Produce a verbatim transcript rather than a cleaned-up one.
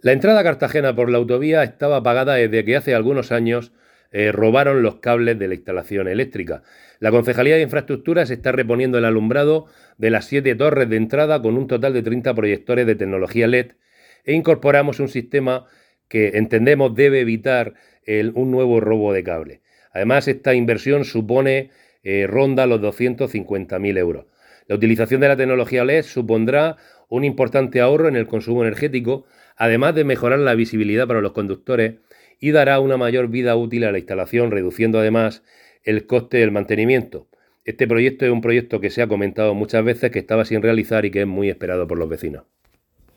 La entrada a Cartagena por la autovía estaba apagada desde que hace algunos años eh, robaron los cables de la instalación eléctrica. La Concejalía de Infraestructuras está reponiendo el alumbrado de las siete torres de entrada con un total de treinta proyectores de tecnología L E D e incorporamos un sistema que entendemos debe evitar el, un nuevo robo de cable. Además, esta inversión supone eh, ronda los doscientos cincuenta mil euros. La utilización de la tecnología L E D supondrá un importante ahorro en el consumo energético, además de mejorar la visibilidad para los conductores y dará una mayor vida útil a la instalación, reduciendo además el coste del mantenimiento. Este proyecto es un proyecto que se ha comentado muchas veces que estaba sin realizar y que es muy esperado por los vecinos.